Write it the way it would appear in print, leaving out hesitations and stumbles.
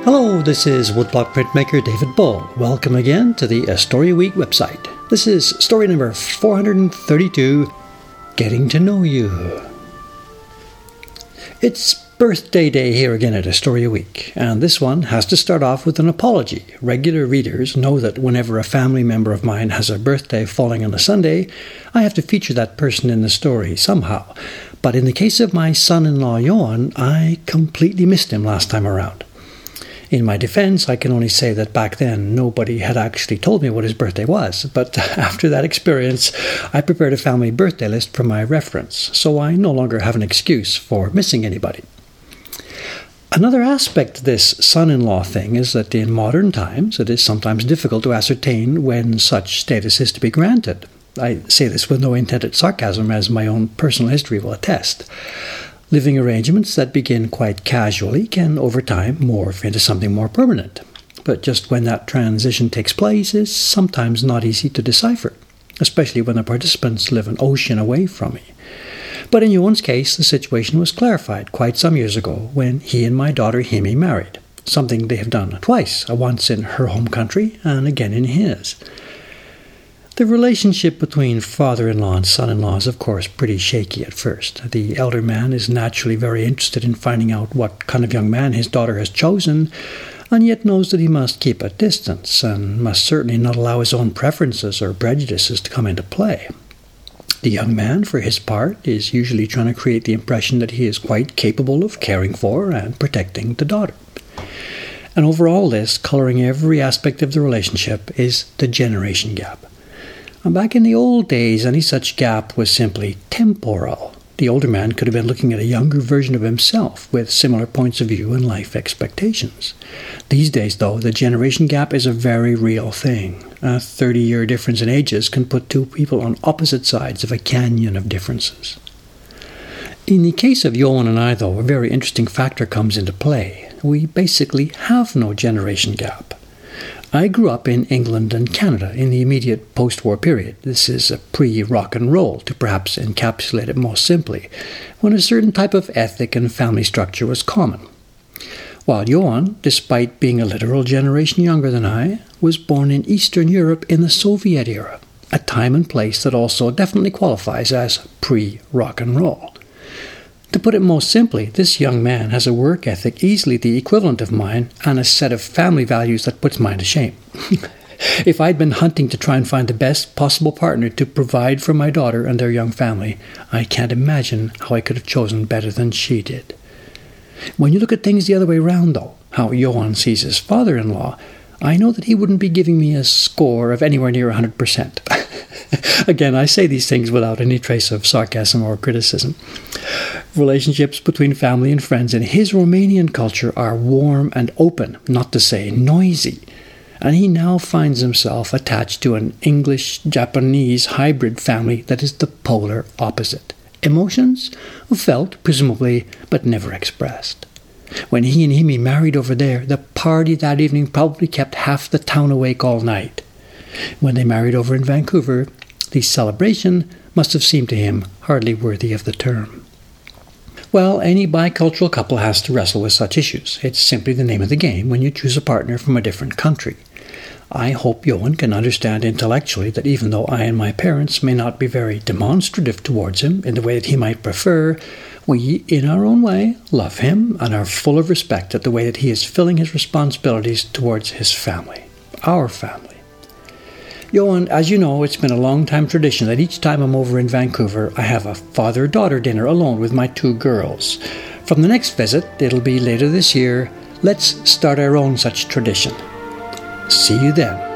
Hello, this is Woodblock printmaker David Bull. Welcome again to the A Story a Week website. This is story number 432, Getting to Know You. It's birthday day here again at A Story a Week, and this one has to start off with an apology. Regular readers know that whenever a family member of mine has a birthday falling on a Sunday, I have to feature that person in the story somehow. But in the case of my son-in-law Johan, I completely missed him last time around. In my defense, I can only say that back then nobody had actually told me what his birthday was, but after that experience, I prepared a family birthday list for my reference, so I no longer have an excuse for missing anybody. Another aspect to this son-in-law thing is that in modern times, it is sometimes difficult to ascertain when such status is to be granted. I say this with no intended sarcasm, as my own personal history will attest. Living arrangements that begin quite casually can, over time, morph into something more permanent. But just when that transition takes place is sometimes not easy to decipher, especially when the participants live an ocean away from me. But in Johan's case, the situation was clarified quite some years ago when he and my daughter Himi married, something they have done twice, once in her home country and again in his. The relationship between father-in-law and son-in-law is, of course, pretty shaky at first. The elder man is naturally very interested in finding out what kind of young man his daughter has chosen, and yet knows that he must keep a distance and must certainly not allow his own preferences or prejudices to come into play. The young man, for his part, is usually trying to create the impression that he is quite capable of caring for and protecting the daughter. And over all this, coloring every aspect of the relationship, is the generation gap. And back in the old days, any such gap was simply temporal. The older man could have been looking at a younger version of himself with similar points of view and life expectations. These days, though, the generation gap is a very real thing. A 30-year difference in ages can put two people on opposite sides of a canyon of differences. In the case of Johan and I, though, a very interesting factor comes into play. We basically have no generation gap. I grew up in England and Canada in the immediate post-war period. This is a pre-rock and roll, to perhaps encapsulate it most simply, when a certain type of ethic and family structure was common. While Johan, despite being a literal generation younger than I, was born in Eastern Europe in the Soviet era, a time and place that also definitely qualifies as pre-rock and roll. To put it most simply, this young man has a work ethic easily the equivalent of mine and a set of family values that puts mine to shame. If I'd been hunting to try and find the best possible partner to provide for my daughter and their young family, I can't imagine how I could have chosen better than she did. When you look at things the other way around, though, how Johan sees his father-in-law, I know that he wouldn't be giving me a score of anywhere near 100%. Again, I say these things without any trace of sarcasm or criticism. Relationships between family and friends in his Romanian culture are warm and open, not to say noisy. And he now finds himself attached to an English-Japanese hybrid family that is the polar opposite. Emotions felt, presumably, but never expressed. When he and Himi married over there, the party that evening probably kept half the town awake all night. When they married over in Vancouver, the celebration must have seemed to him hardly worthy of the term. Well, any bicultural couple has to wrestle with such issues. It's simply the name of the game when you choose a partner from a different country. I hope Johan can understand intellectually that even though I and my parents may not be very demonstrative towards him in the way that he might prefer, we, in our own way, love him and are full of respect at the way that he is filling his responsibilities towards his family, our family. Johan, as you know, it's been a long-time tradition that each time I'm over in Vancouver, I have a father-daughter dinner alone with my two girls. From the next visit, it'll be later this year, let's start our own such tradition. See you then.